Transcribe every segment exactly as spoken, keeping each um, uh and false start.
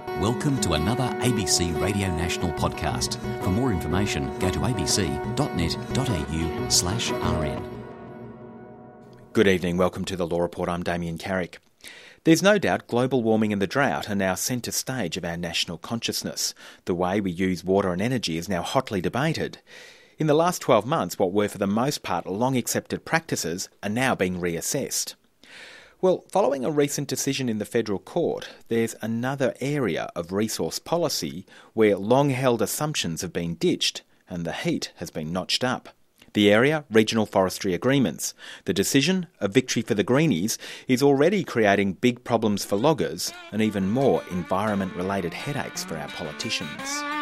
Welcome to another A B C Radio National podcast. For more information, go to abc.net.au slash rn. Good evening, welcome to the Law Report. I'm Damien Carrick. There's no doubt global warming and the drought are now centre stage of our national consciousness. The way we use water and energy is now hotly debated. In the last twelve months, what were for the most part long accepted practices are now being reassessed. Well, following a recent decision in the Federal Court, there's another area of resource policy where long-held assumptions have been ditched and the heat has been notched up. The area, regional forestry agreements. The decision, a victory for the Greenies, is already creating big problems for loggers and even more environment-related headaches for our politicians.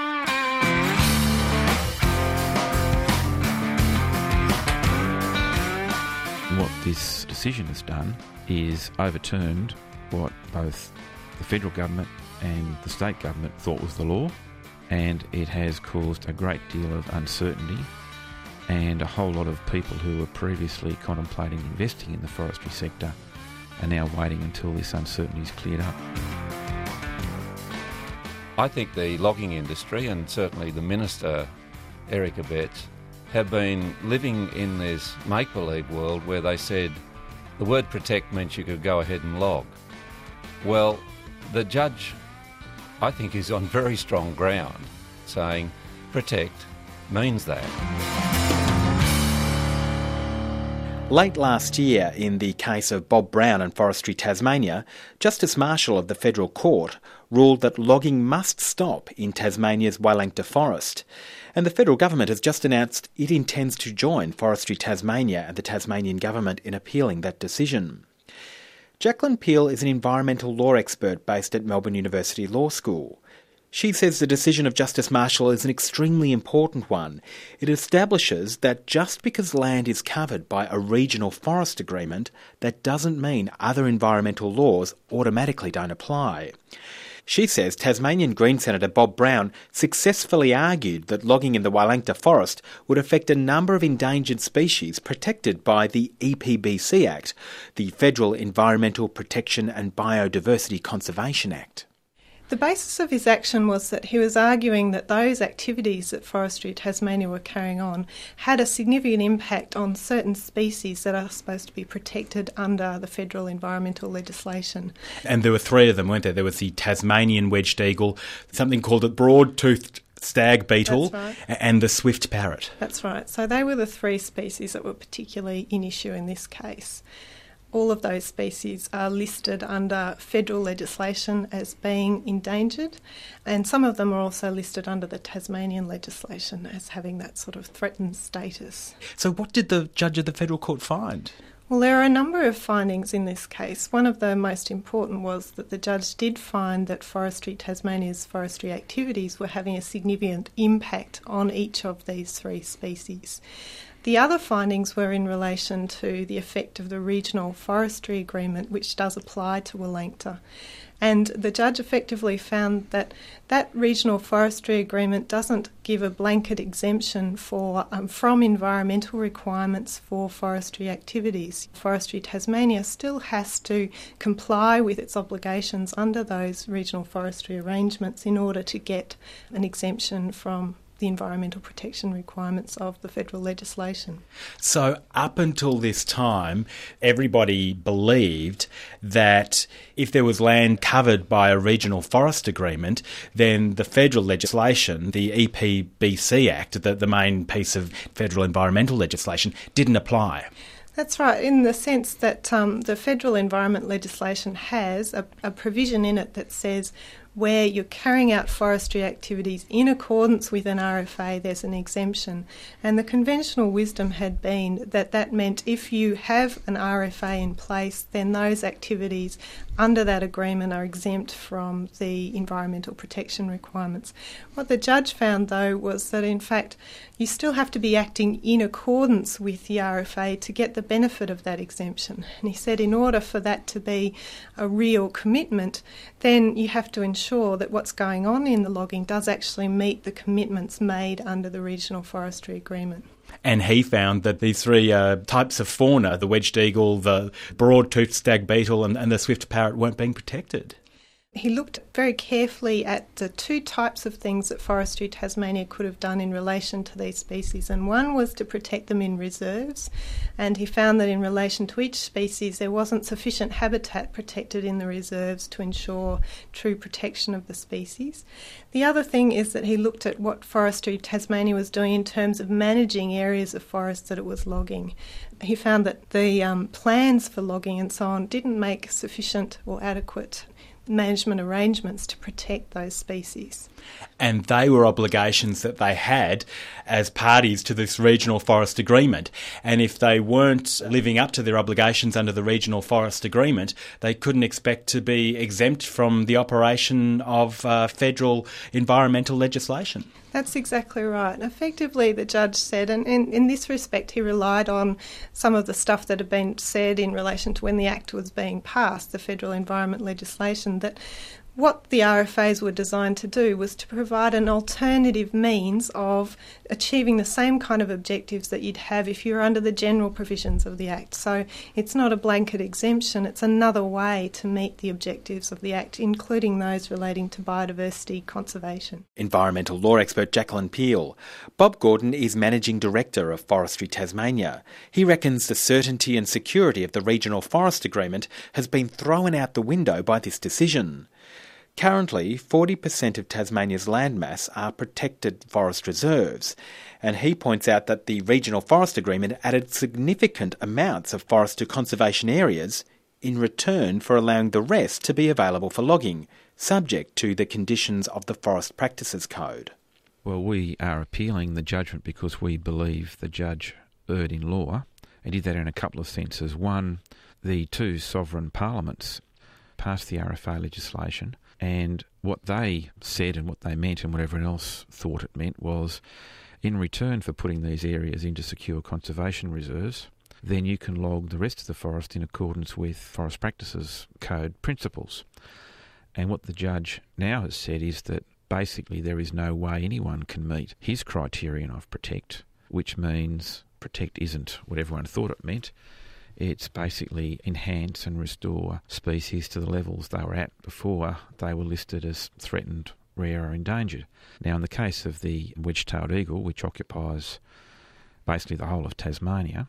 What this decision has done is overturned what both the federal government and the state government thought was the law, and it has caused a great deal of uncertainty, and a whole lot of people who were previously contemplating investing in the forestry sector are now waiting until this uncertainty is cleared up. I think the logging industry, and certainly the Minister, Eric Abetz, have been living in this make-believe world where they said the word protect meant you could go ahead and log. Well, the judge, I think, is on very strong ground saying protect means that. Late last year, in the case of Bob Brown and Forestry Tasmania, Justice Marshall of the Federal Court ruled that logging must stop in Tasmania's Wielangta Forest. And the federal government has just announced it intends to join Forestry Tasmania and the Tasmanian government in appealing that decision. Jacqueline Peel is an environmental law expert based at Melbourne University Law School. She says the decision of Justice Marshall is an extremely important one. It establishes that just because land is covered by a regional forest agreement, that doesn't mean other environmental laws automatically don't apply. She says Tasmanian Green Senator Bob Brown successfully argued that logging in the Wielangta Forest would affect a number of endangered species protected by the E P B C Act, the Federal Environmental Protection and Biodiversity Conservation Act. The basis of his action was that he was arguing that those activities that Forestry Tasmania were carrying on had a significant impact on certain species that are supposed to be protected under the federal environmental legislation. And there were three of them, weren't there? There was the Tasmanian wedged eagle, something called the broad-toothed stag beetle, right. and the swift parrot. That's right. So they were the three species that were particularly in issue in this case. All of those species are listed under federal legislation as being endangered, and some of them are also listed under the Tasmanian legislation as having that sort of threatened status. So what did the judge of the Federal Court find? Well, there are a number of findings in this case. One of the most important was that the judge did find that Forestry Tasmania's forestry activities were having a significant impact on each of these three species. The other findings were in relation to the effect of the Regional Forestry Agreement, which does apply to Wielangta. And the judge effectively found that that Regional Forestry Agreement doesn't give a blanket exemption for um, from environmental requirements for forestry activities. Forestry Tasmania still has to comply with its obligations under those regional forestry arrangements in order to get an exemption from the environmental protection requirements of the federal legislation. So up until this time, everybody believed that if there was land covered by a regional forest agreement, then the federal legislation, the E P B C Act, the, the main piece of federal environmental legislation, didn't apply. That's right, in the sense that um, the federal environment legislation has a, a provision in it that says where you're carrying out forestry activities in accordance with an R F A, there's an exemption. And the conventional wisdom had been that that meant if you have an R F A in place, then those activities under that agreement are exempt from the environmental protection requirements. What the judge found, though, was that in fact you still have to be acting in accordance with the R F A to get the benefit of that exemption. And he said in order for that to be a real commitment, then you have to ensure that what's going on in the logging does actually meet the commitments made under the Regional Forestry Agreement. And he found that these three uh, types of fauna, the wedged eagle, the broad-toothed stag beetle and, and the swift parrot, weren't being protected. He looked very carefully at the two types of things that Forestry Tasmania could have done in relation to these species, and one was to protect them in reserves, and he found that in relation to each species there wasn't sufficient habitat protected in the reserves to ensure true protection of the species. The other thing is that he looked at what Forestry Tasmania was doing in terms of managing areas of forest that it was logging. He found that the um, plans for logging and so on didn't make sufficient or adequate management arrangements to protect those species. And they were obligations that they had as parties to this regional forest agreement. And if they weren't living up to their obligations under the regional forest agreement, they couldn't expect to be exempt from the operation of uh, federal environmental legislation. That's exactly right. Effectively, the judge said, and in, in this respect, he relied on some of the stuff that had been said in relation to when the Act was being passed, the federal environment legislation, that what the R F As were designed to do was to provide an alternative means of achieving the same kind of objectives that you'd have if you were under the general provisions of the Act. So it's not a blanket exemption, it's another way to meet the objectives of the Act, including those relating to biodiversity conservation. Environmental law expert Jacqueline Peel. Bob Gordon is Managing Director of Forestry Tasmania. He reckons the certainty and security of the Regional Forest Agreement has been thrown out the window by this decision. Currently, forty percent of Tasmania's landmass are protected forest reserves, and he points out that the Regional Forest Agreement added significant amounts of forest to conservation areas in return for allowing the rest to be available for logging, subject to the conditions of the Forest Practices Code. Well, we are appealing the judgment because we believe the judge erred in law, and did that in a couple of senses. One, the two sovereign parliaments passed the R F A legislation, and what they said and what they meant and what everyone else thought it meant was, in return for putting these areas into secure conservation reserves, then you can log the rest of the forest in accordance with Forest Practices Code principles. And what the judge now has said is that basically there is no way anyone can meet his criterion of protect, which means protect isn't what everyone thought it meant. It's basically enhance and restore species to the levels they were at before they were listed as threatened, rare or endangered. Now, in the case of the wedge-tailed eagle, which occupies basically the whole of Tasmania,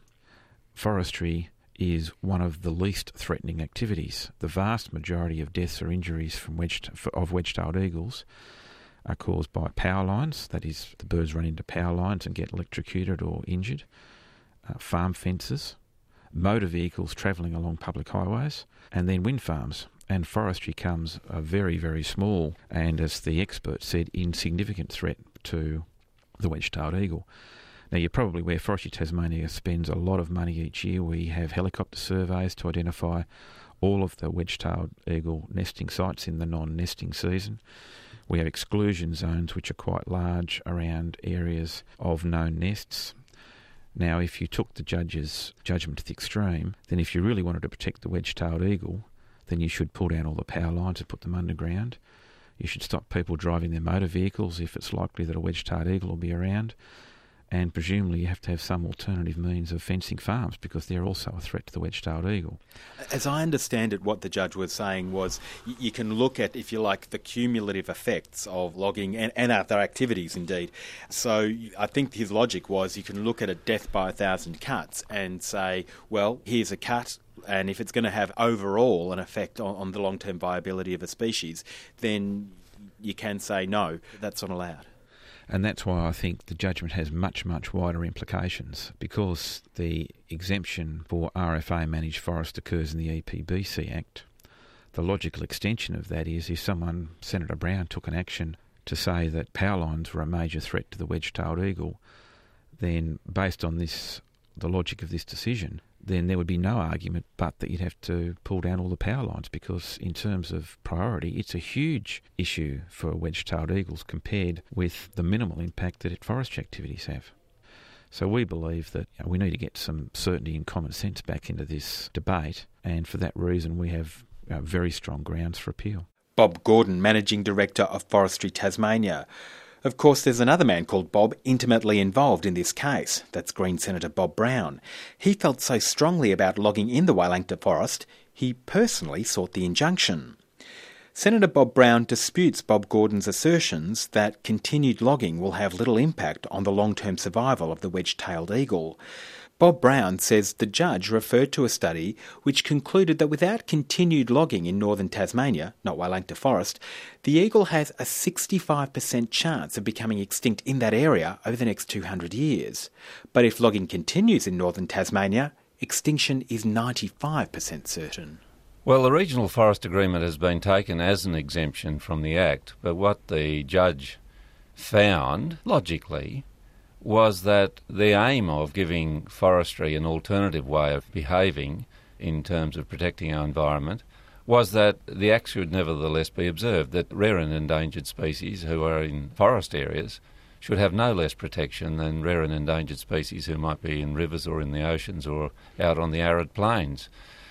forestry is one of the least threatening activities. The vast majority of deaths or injuries from wedge of wedge-tailed eagles are caused by power lines, that is, the birds run into power lines and get electrocuted or injured, uh, farm fences, motor vehicles travelling along public highways, and then wind farms. And forestry comes a very, very small and, as the expert said, insignificant threat to the wedge-tailed eagle. Now, you're probably aware Forestry Tasmania spends a lot of money each year. We have helicopter surveys to identify all of the wedge-tailed eagle nesting sites in the non-nesting season. We have exclusion zones which are quite large around areas of known nests. Now, if you took the judge's judgment to the extreme, then if you really wanted to protect the wedge-tailed eagle, then you should pull down all the power lines and put them underground. You should stop people driving their motor vehicles if it's likely that a wedge-tailed eagle will be around. And presumably you have to have some alternative means of fencing farms because they're also a threat to the wedge-tailed eagle. As I understand it, what the judge was saying was you, you can look at, if you like, the cumulative effects of logging and, and other activities indeed. So I think his logic was you can look at a death by a thousand cuts and say, well, here's a cut, and if it's going to have overall an effect on, on the long-term viability of a species, then you can say no, that's not allowed. And that's why I think the judgment has much, much wider implications, because the exemption for R F A-managed forest occurs in the E P B C Act. The logical extension of that is if someone, Senator Brown, took an action to say that power lines were a major threat to the wedge-tailed eagle, then based on this, the logic of this decision, then there would be no argument but that you'd have to pull down all the power lines, because in terms of priority, it's a huge issue for wedge-tailed eagles compared with the minimal impact that forestry activities have. So we believe that you know, we need to get some certainty and common sense back into this debate, and for that reason we have you know, very strong grounds for appeal. Bob Gordon, Managing Director of Forestry Tasmania. Of course, there's another man called Bob intimately involved in this case. That's Green Senator Bob Brown. He felt so strongly about logging in the Wielangta Forest, he personally sought the injunction. Senator Bob Brown disputes Bob Gordon's assertions that continued logging will have little impact on the long-term survival of the wedge-tailed eagle. Bob Brown says the judge referred to a study which concluded that without continued logging in northern Tasmania, not Wielangta Forest, the eagle has a sixty-five percent chance of becoming extinct in that area over the next two hundred years. But if logging continues in northern Tasmania, extinction is ninety-five percent certain. Well, the Regional Forest Agreement has been taken as an exemption from the Act, but what the judge found, logically, was that the aim of giving forestry an alternative way of behaving in terms of protecting our environment was that the Act should nevertheless be observed, that rare and endangered species who are in forest areas should have no less protection than rare and endangered species who might be in rivers or in the oceans or out on the arid plains.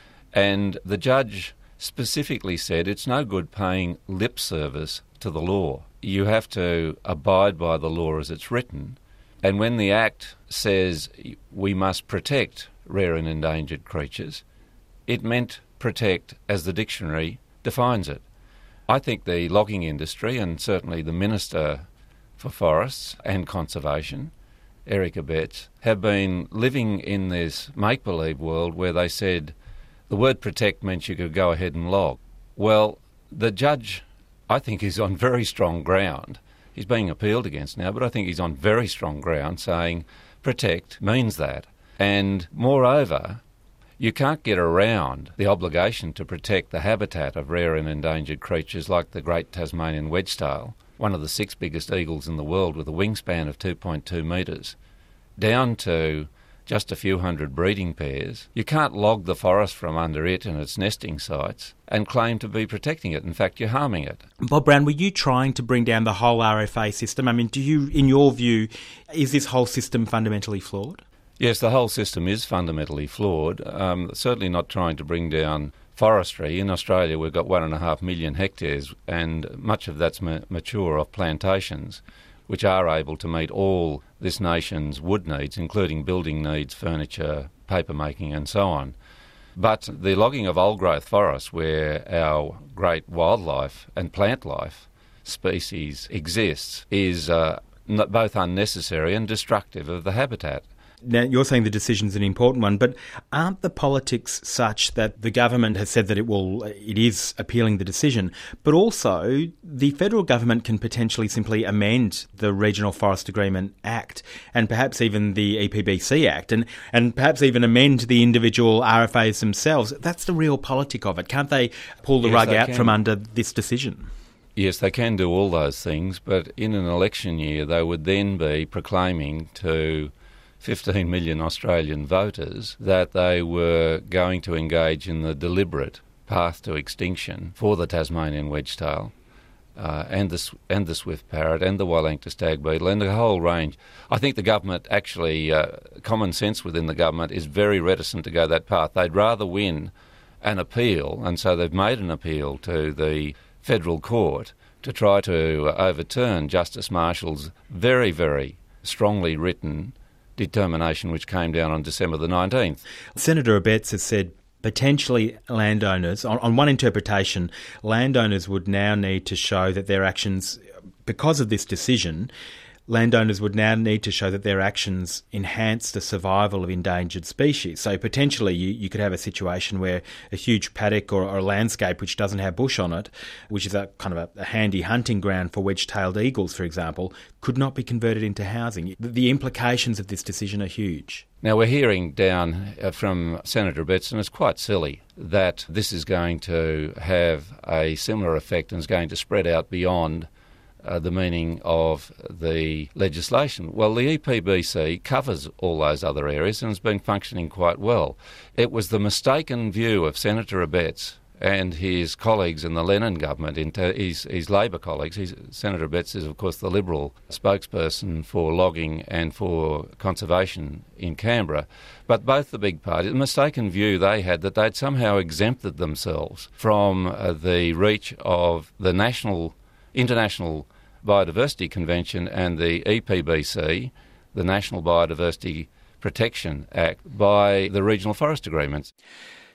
And the judge specifically said it's no good paying lip service to the law. You have to abide by the law as it's written. And when the Act says we must protect rare and endangered creatures, it meant protect as the dictionary defines it. I think the logging industry, and certainly the Minister for Forests and Conservation, Eric Abetz, have been living in this make-believe world where they said the word protect meant you could go ahead and log. Well, the judge, I think, is on very strong ground. He's being appealed against now, but I think he's on very strong ground saying protect means that. And moreover, you can't get around the obligation to protect the habitat of rare and endangered creatures like the great Tasmanian wedge-tail, one of the six biggest eagles in the world with a wingspan of two point two metres, down to just a few hundred breeding pairs. You can't log the forest from under it and its nesting sites and claim to be protecting it. In fact, you're harming it. Bob Brown, were you trying to bring down the whole R F A system? I mean, do you, in your view, is this whole system fundamentally flawed? Yes, the whole system is fundamentally flawed. Um, certainly not trying to bring down forestry. In Australia, we've got one and a half million hectares, and much of that's ma- mature off plantations, which are able to meet all this nation's wood needs, including building needs, furniture, paper making and so on. But the logging of old-growth forests, where our great wildlife and plant life species exists, is uh, both unnecessary and destructive of the habitat. Now, you're saying the decision's an important one, but aren't the politics such that the government has said that it will, it is appealing the decision, but also the federal government can potentially simply amend the Regional Forest Agreement Act and perhaps even the E P B C Act and, and perhaps even amend the individual R F As themselves? That's the real politic of it. Can't they pull the yes, rug out can. from under this decision? Yes, they can do all those things, but in an election year they would then be proclaiming to fifteen million Australian voters that they were going to engage in the deliberate path to extinction for the Tasmanian wedge-tail uh, and, the, and the swift parrot and the Wielangta stag beetle and a whole range. I think the government actually, uh, common sense within the government is very reticent to go that path. They'd rather win an appeal, and so they've made an appeal to the federal court to try to overturn Justice Marshall's very, very strongly written determination which came down on December the nineteenth. Senator Abetz has said potentially landowners, on, on one interpretation, landowners would now need to show that their actions, because of this decision, landowners would now need to show that their actions enhance the survival of endangered species. So potentially you, you could have a situation where a huge paddock or, or a landscape which doesn't have bush on it, which is a kind of a, a handy hunting ground for wedge-tailed eagles, for example, could not be converted into housing. The, the implications of this decision are huge. Now, we're hearing down from Senator Abetz, and it's quite silly, that this is going to have a similar effect and is going to spread out beyond Uh, the meaning of the legislation. Well, the E P B C covers all those other areas and has been functioning quite well. It was the mistaken view of Senator Abetz and his colleagues in the Lennon government, into his, his Labor colleagues. He's, Senator Abetz is, of course, the Liberal spokesperson for logging and for conservation in Canberra. But both the big parties, the mistaken view they had that they'd somehow exempted themselves from uh, the reach of the national International Biodiversity Convention and the E P B C, the National Biodiversity Protection Act, by the Regional Forest Agreements.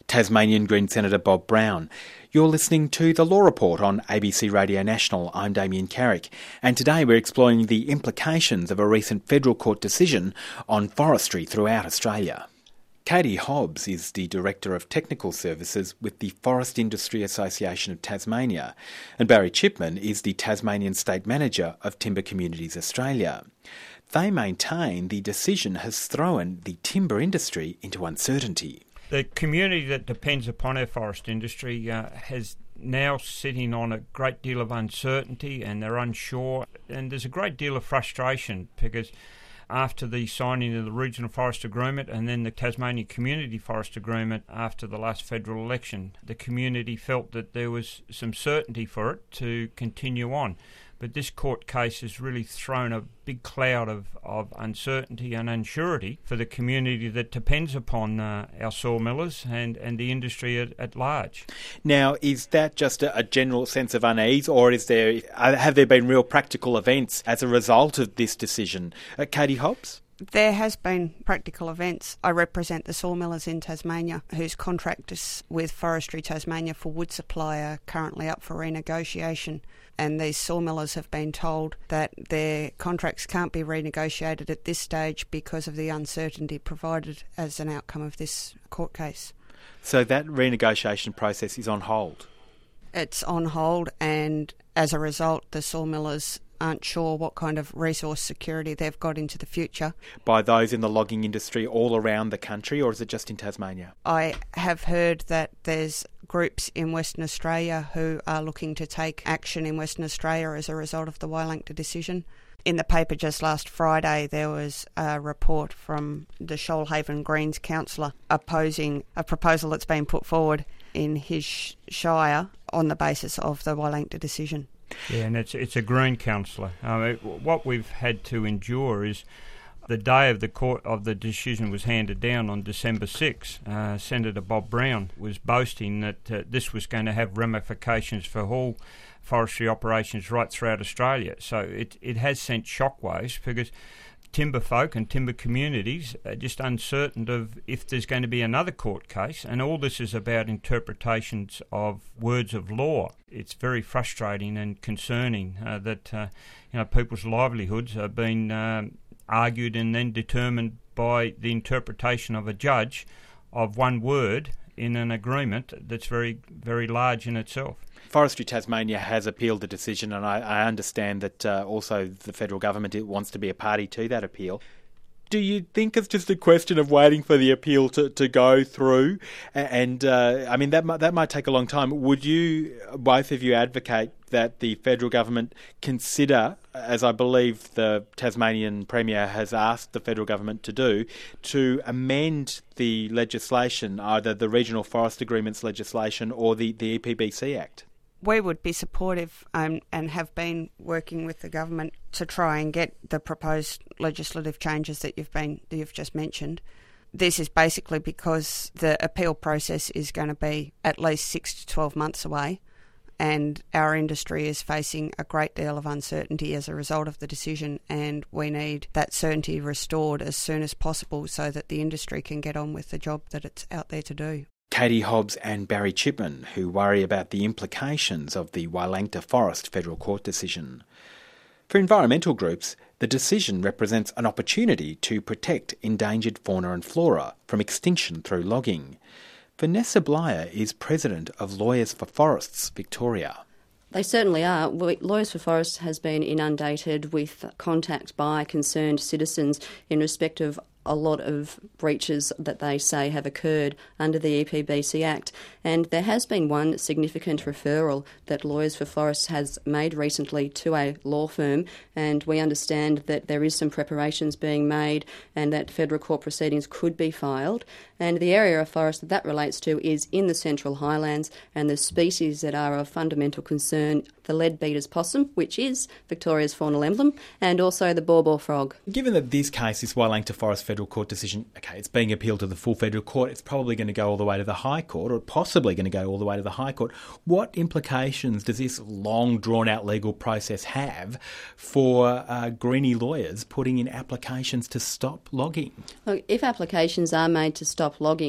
Tasmanian Green Senator Bob Brown. You're listening to The Law Report on A B C Radio National. I'm Damien Carrick, and today we're exploring the implications of a recent federal court decision on forestry throughout Australia. Katie Hobbs is the Director of Technical Services with the Forest Industry Association of Tasmania, and Barry Chipman is the Tasmanian State Manager of Timber Communities Australia. They maintain the decision has thrown the timber industry into uncertainty. The community that depends upon our forest industry uh, has now sitting on a great deal of uncertainty, and they're unsure, and there's a great deal of frustration because after the signing of the Regional Forest Agreement and then the Tasmanian Community Forest Agreement after the last federal election, the community felt that there was some certainty for it to continue on. But this court case has really thrown a big cloud of, of uncertainty and unsurety for the community that depends upon uh, our sawmillers and, and the industry at, at large. Now, is that just a, a general sense of unease, or is there have there been real practical events as a result of this decision? Uh, Katie Hobbs? There has been practical events. I represent the sawmillers in Tasmania whose contracts with Forestry Tasmania for wood supply are currently up for renegotiation, and these sawmillers have been told that their contracts can't be renegotiated at this stage because of the uncertainty provided as an outcome of this court case. So that renegotiation process is on hold? It's on hold, and as a result the sawmillers aren't sure what kind of resource security they've got into the future. By those in the logging industry all around the country, or is it just in Tasmania? I have heard that there's groups in Western Australia who are looking to take action in Western Australia as a result of the Wielangta decision. In the paper just last Friday, there was a report from the Shoalhaven Greens councillor opposing a proposal that's been put forward in his shire on the basis of the Wielangta decision. Yeah, and it's it's a Green councillor. Uh, what we've had to endure is the day of the court of the decision was handed down on December sixth. Uh, Senator Bob Brown was boasting that uh, this was going to have ramifications for all forestry operations right throughout Australia. So it it has sent shockwaves because timber folk and timber communities are just uncertain of if there's going to be another court case, and all this is about interpretations of words of law. It's very frustrating and concerning uh, that uh, you know people's livelihoods are being um, argued and then determined by the interpretation of a judge of one word in an agreement that's very, very large in itself. Forestry Tasmania has appealed the decision, and I, I understand that uh, also the federal government wants to be a party to that appeal. Do you think it's just a question of waiting for the appeal to, to go through? And, uh, I mean, that might, that might take a long time. Would you, both of you, advocate that the federal government consider, as I believe the Tasmanian Premier has asked the federal government to do, to amend the legislation, either the Regional Forest Agreements legislation or the, the E P B C Act? We would be supportive um, and have been working with the government to try and get the proposed legislative changes that you've been that you've just mentioned. This is basically because the appeal process is going to be at least six to twelve months away, and our industry is facing a great deal of uncertainty as a result of the decision, and we need that certainty restored as soon as possible so that the industry can get on with the job that it's out there to do. Katie Hobbs and Barry Chipman, who worry about the implications of the Wielangta Forest Federal Court decision. For environmental groups, the decision represents an opportunity to protect endangered fauna and flora from extinction through logging. Vanessa Blyer is president of Lawyers for Forests Victoria. They certainly are. Lawyers for Forests has been inundated with contact by concerned citizens in respect of a lot of breaches that they say have occurred under the E P B C Act. And there has been one significant referral that Lawyers for Forests has made recently to a law firm, and we understand that there is some preparations being made and that federal court proceedings could be filed. And the area of forest that that relates to is in the Central Highlands, and the species that are of fundamental concern, the leadbeater's possum, which is Victoria's faunal emblem, and also the bawbaw frog. Given that this case, this Wielangta Forest Federal Court decision, okay, it's being appealed to the full federal court, it's probably going to go all the way to the High Court, or possibly going to go all the way to the High Court. What implications does this long, drawn-out legal process have for uh, greenie lawyers putting in applications to stop logging? Look, if applications are made to stop logging,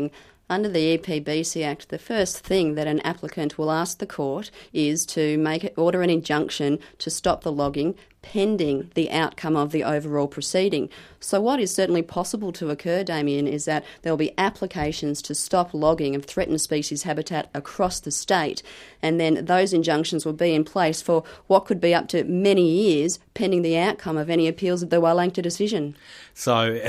Under the E P B C Act, the first thing that an applicant will ask the court is to make it, order an injunction to stop the logging pending the outcome of the overall proceeding. So what is certainly possible to occur, Damien, is that there will be applications to stop logging of threatened species habitat across the state, and then those injunctions will be in place for what could be up to many years pending the outcome of any appeals of the Wielangta decision. So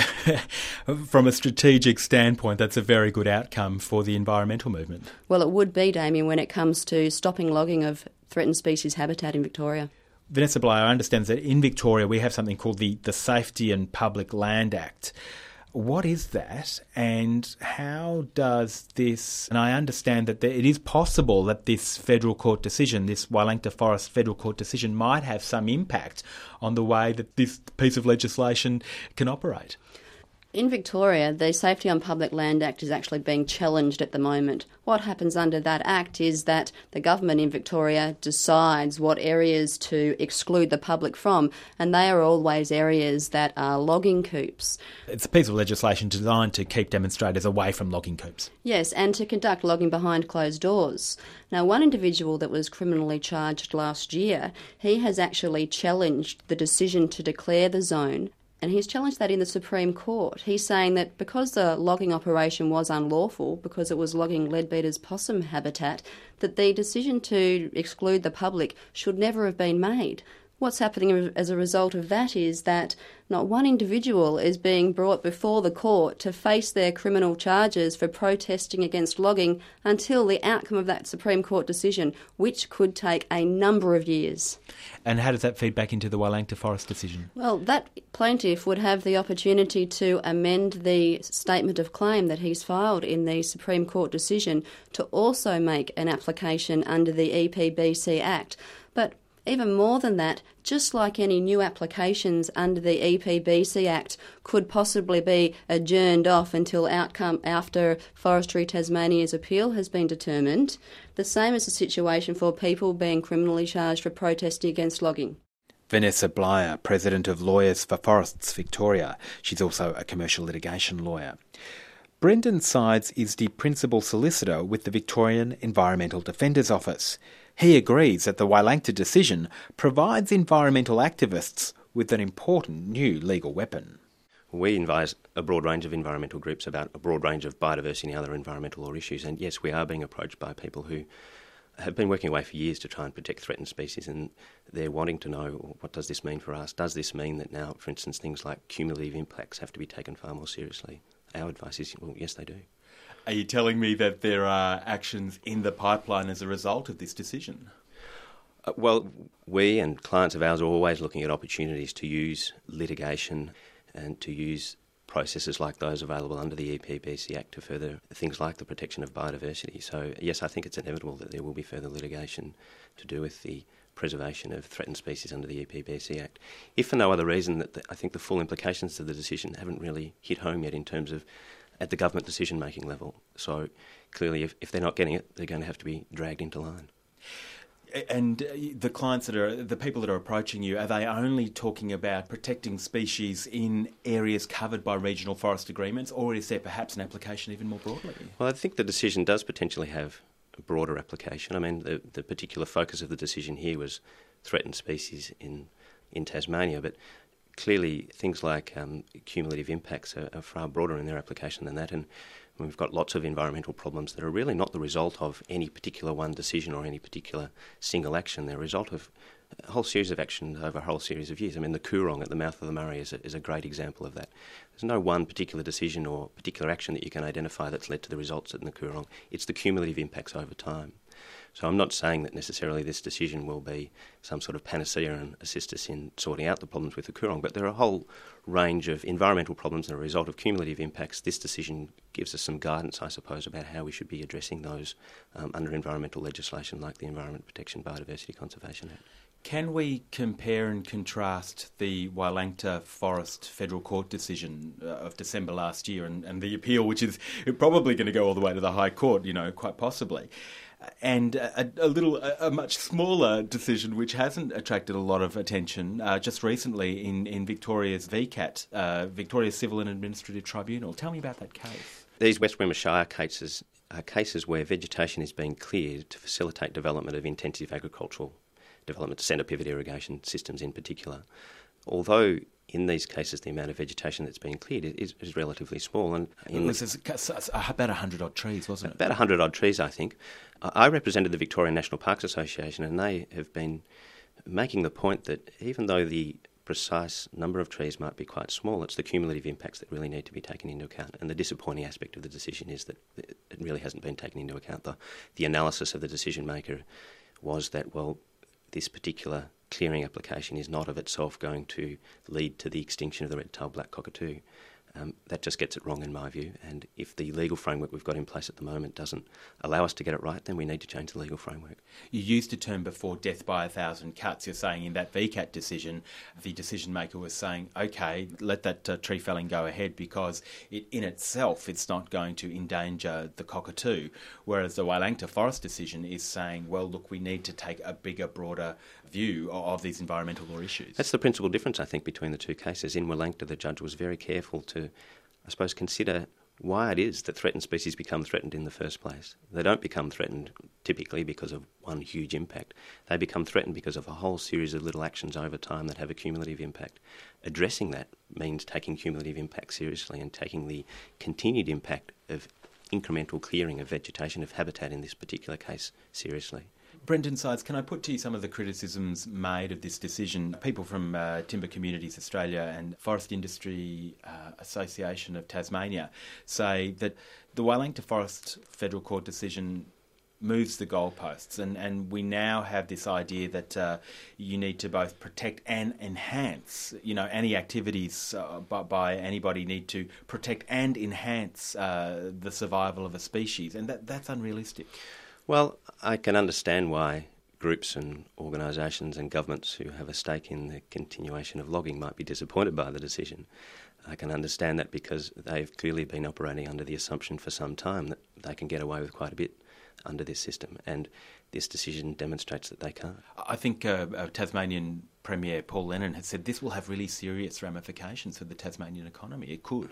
from a strategic standpoint, that's a very good outcome for the environmental movement. Well, it would be, Damien, when it comes to stopping logging of threatened species habitat in Victoria. Vanessa Bligh, I understand that in Victoria we have something called the, the Safety and Public Land Act. What is that, and how does this... And I understand that there, it is possible that this federal court decision, this Wielangta Forest federal court decision, might have some impact on the way that this piece of legislation can operate. In Victoria, the Safety on Public Land Act is actually being challenged at the moment. What happens under that act is that the government in Victoria decides what areas to exclude the public from, and they are always areas that are logging coops. It's a piece of legislation designed to keep demonstrators away from logging coops. Yes, and to conduct logging behind closed doors. Now, one individual that was criminally charged last year, he has actually challenged the decision to declare the zone, and he's challenged that in the Supreme Court. He's saying that because the logging operation was unlawful, because it was logging Leadbeater's possum habitat, that the decision to exclude the public should never have been made. What's happening as a result of that is that not one individual is being brought before the court to face their criminal charges for protesting against logging until the outcome of that Supreme Court decision, which could take a number of years. And how does that feed back into the Wielangta Forest decision? Well, that plaintiff would have the opportunity to amend the statement of claim that he's filed in the Supreme Court decision to also make an application under the E P B C Act. But even more than that, just like any new applications under the E P B C Act could possibly be adjourned off until outcome after Forestry Tasmania's appeal has been determined, the same is the situation for people being criminally charged for protesting against logging. Vanessa Bligh, President of Lawyers for Forests Victoria. She's also a commercial litigation lawyer. Brendan Sides is the Principal Solicitor with the Victorian Environmental Defenders Office. He agrees that the Wielangta decision provides environmental activists with an important new legal weapon. We advise a broad range of environmental groups about a broad range of biodiversity and other environmental law issues, and yes, we are being approached by people who have been working away for years to try and protect threatened species, and they're wanting to know, what does this mean for us? Does this mean that now, for instance, things like cumulative impacts have to be taken far more seriously? Our advice is, well, yes, they do. Are you telling me that there are actions in the pipeline as a result of this decision? Uh, well, we and clients of ours are always looking at opportunities to use litigation and to use processes like those available under the E P B C Act to further things like the protection of biodiversity. So, yes, I think it's inevitable that there will be further litigation to do with the preservation of threatened species under the E P B C Act. If for no other reason that the, I think the full implications of the decision haven't really hit home yet in terms of at the government decision-making level. So clearly if, if they're not getting it, they're going to have to be dragged into line. And the clients that are, the people that are approaching you, are they only talking about protecting species in areas covered by regional forest agreements, or is there perhaps an application even more broadly? Well, I think the decision does potentially have a broader application. I mean, the, the particular focus of the decision here was threatened species in, in Tasmania, but clearly things like um, cumulative impacts are, are far broader in their application than that, and we've got lots of environmental problems that are really not the result of any particular one decision or any particular single action. They're a result of a whole series of actions over a whole series of years. I mean, the Coorong at the mouth of the Murray is a, is a great example of that. There's no one particular decision or particular action that you can identify that's led to the results in the Coorong. It's the cumulative impacts over time. So I'm not saying that necessarily this decision will be some sort of panacea and assist us in sorting out the problems with the Coorong, but there are a whole range of environmental problems that are a result of cumulative impacts. This decision gives us some guidance, I suppose, about how we should be addressing those um, under environmental legislation like the Environment Protection Biodiversity Conservation Act. Can we compare and contrast the Wielangta Forest Federal Court decision uh, of December last year and, and the appeal, which is probably going to go all the way to the High Court, you know, quite possibly, and a, a little, a, a much smaller decision which hasn't attracted a lot of attention uh, just recently in, in Victoria's V CAT, uh, Victoria's Civil and Administrative Tribunal. Tell me about that case. These West Wimmera Shire cases are cases where vegetation is being cleared to facilitate development of intensive agricultural development, centre pivot irrigation systems in particular. Although in these cases the amount of vegetation that's being cleared is, is relatively small. And it was about one hundred odd trees, wasn't it? About one hundred odd trees, I think. I represented the Victorian National Parks Association, and they have been making the point that even though the precise number of trees might be quite small, it's the cumulative impacts that really need to be taken into account. And the disappointing aspect of the decision is that it really hasn't been taken into account. The, the analysis of the decision maker was that, well, this particular clearing application is not of itself going to lead to the extinction of the red-tailed black cockatoo. Um, that just gets it wrong in my view, and if the legal framework we've got in place at the moment doesn't allow us to get it right, then we need to change the legal framework. You used a term before, death by a thousand cuts. You're saying in that V CAT decision, the decision maker was saying, OK, let that uh, tree felling go ahead because it, in itself it's not going to endanger the cockatoo, whereas the Wielangta Forest decision is saying, well, look, we need to take a bigger, broader view of these environmental law issues. That's the principal difference, I think, between the two cases. In Wielangta, the judge was very careful to, I suppose, consider why it is that threatened species become threatened in the first place. They don't become threatened typically because of one huge impact. They become threatened because of a whole series of little actions over time that have a cumulative impact. Addressing that means taking cumulative impact seriously and taking the continued impact of incremental clearing of vegetation, of habitat in this particular case, seriously. Brendan Sides, can I put to you some of the criticisms made of this decision? People from uh, Timber Communities Australia and Forest Industry uh, Association of Tasmania say that the Wielangta Forest Federal Court decision moves the goalposts, and, and we now have this idea that uh, you need to both protect and enhance, you know, any activities uh, by, by anybody need to protect and enhance uh, the survival of a species, and that, that's unrealistic. Well, I can understand why groups and organisations and governments who have a stake in the continuation of logging might be disappointed by the decision. I can understand that because they've clearly been operating under the assumption for some time that they can get away with quite a bit under this system, and this decision demonstrates that they can't. I think uh, uh, Tasmanian Premier Paul Lennon has said this will have really serious ramifications for the Tasmanian economy. It could.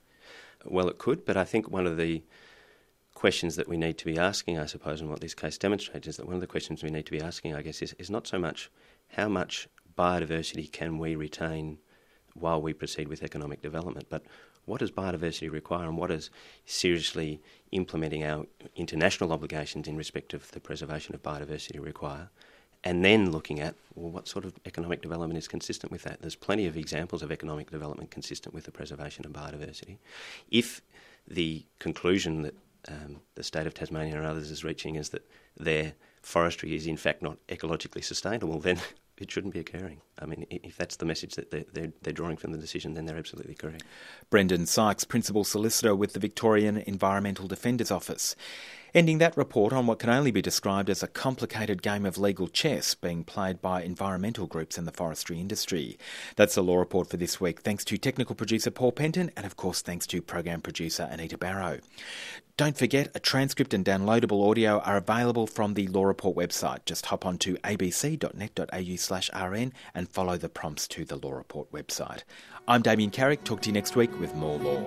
Well, it could, but I think one of the questions that we need to be asking, I suppose, and what this case demonstrates is that one of the questions we need to be asking, I guess, is, is not so much how much biodiversity can we retain while we proceed with economic development, but what does biodiversity require and what does seriously implementing our international obligations in respect of the preservation of biodiversity require, and then looking at, well, what sort of economic development is consistent with that. There's plenty of examples of economic development consistent with the preservation of biodiversity. If the conclusion that Um, the state of Tasmania and others is reaching is that their forestry is in fact not ecologically sustainable, then it shouldn't be occurring. I mean, if that's the message that they're, they're, they're drawing from the decision, then they're absolutely correct. Brendan Sykes, Principal Solicitor with the Victorian Environmental Defenders Office. Ending that report on what can only be described as a complicated game of legal chess being played by environmental groups in the forestry industry. That's the Law Report for this week. Thanks to technical producer Paul Penton and, of course, thanks to program producer Anita Barrow. Don't forget, a transcript and downloadable audio are available from the Law Report website. Just hop on to abc.net.au slash rn and follow the prompts to the Law Report website. I'm Damien Carrick. Talk to you next week with more law.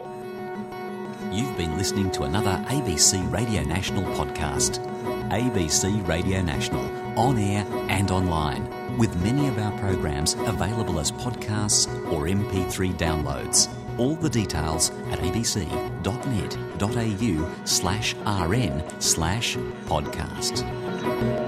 You've been listening to another A B C Radio National podcast. A B C Radio National, on air and online, with many of our programs available as podcasts or M P three downloads. All the details at abc.net.au slash rn slash podcast.